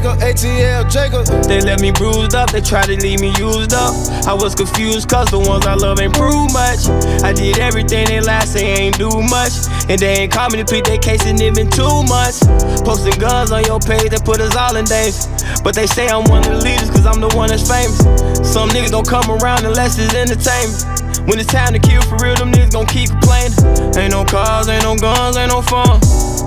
Jacob, ATL Jacob. They left me bruised up, they tried to leave me used up. I was confused cause the ones I love ain't prove much. I did everything they last say ain't do much. And they ain't call me to plead their case and it been 2 months. Posting guns on your page that put us all in danger. But they say I'm one of the leaders cause I'm the one that's famous. Some niggas don't come around unless it's entertainment. When it's time to kill for real, them niggas gon' keep complaining. Ain't no cars, ain't no guns, ain't no fun.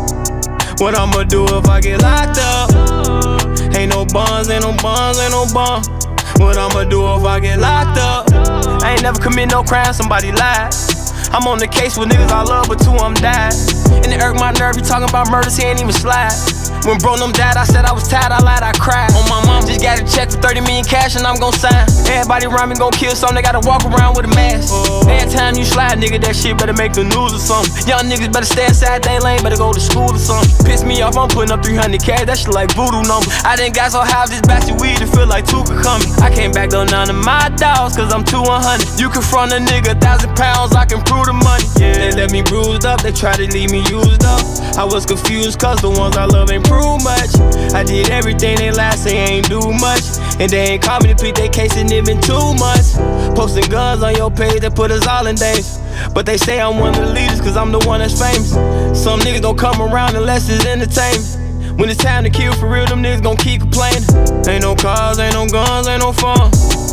What I'ma do if I get locked up? Ain't no bonds, ain't no bonds, ain't no bond. What I'ma do if I get locked up? I ain't never commit no crime, somebody lied. I'm on the case with niggas I love, but 2 of them died. And it irked my nerve, he talking about murders, he ain't even slide. When bro them died, I said I was tired, I lied, I cried. On my mom, just got a check for 30 million cash and I'm gon' sign. Everybody around me gon' kill something, they gotta walk around with a mask. Every time you slide, nigga, that shit better make the news or something. Young niggas better stay inside they lane, better go to school or something. Piss me off, I'm putting up 300 cash, that shit like voodoo number. I done got so high, this batch of weed, it feel like 2 could come. I can't back though none of my dogs, cause I'm 200. You confront a nigga, 1,000 pounds, I can prove the money. They left me bruised up, they tried to leave me used up. I was confused cause the ones I love ain't prove much. I did everything they last say ain't do much. And they ain't call me to plead their case and it been 2 months. Posting guns on your page that put us all in danger. But they say I'm one of the leaders cause I'm the one that's famous. Some niggas don't come around unless it's entertainment. When it's time to kill for real, them niggas gon' keep complaining. Ain't no cars, ain't no guns, ain't no fun.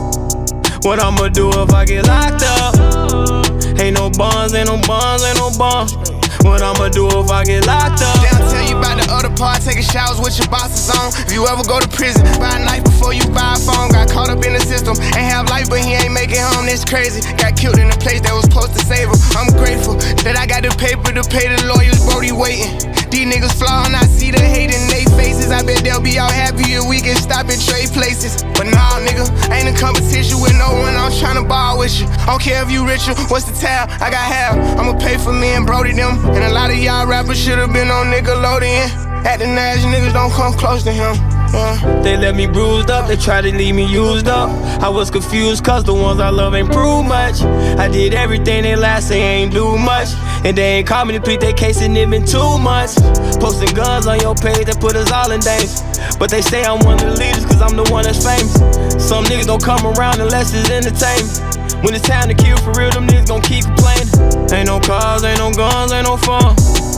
What I'ma do if I get locked up? Ain't no bonds, ain't no bonds, ain't no bonds. What I'ma do if I get locked up? They don't tell you about the other part, taking showers with your bosses on. If you ever go to prison, buy a knife before you buy a phone. Got caught up in the system, ain't have life but he ain't make it home, that's crazy. Got killed in a place that was supposed to save him. I'm grateful that I got the paper to pay the lawyers, Brody waiting. These niggas flaw and I see the hate in they faces. I bet they'll be all happy if we can stop and trade places. But nah, nigga, ain't a competition with no one, I'm tryna ball with you. I don't care if you richer, what's the tab? I got half, I'ma pay for me and Brody them. And a lot of y'all rappers should've been on Nickelodeon. Acting ass niggas don't come close to him. They left me bruised up, they tried to leave me used up. I was confused cause the ones I love ain't prove much. I did everything they last say ain't do much. And they ain't call me to plead their case and it been 2 months. Posting guns on your page that put us all in danger. But they say I'm one of the leaders cause I'm the one that's famous. Some niggas don't come around unless it's entertainment. When it's time to kill for real, them niggas gon' keep complaining. Ain't no cars, ain't no guns, ain't no fun.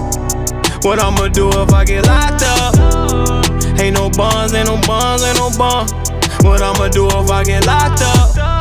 What I'ma do if I get locked up? Ain't no bonds, ain't no bonds, ain't no bond. What I'ma do if I get locked up?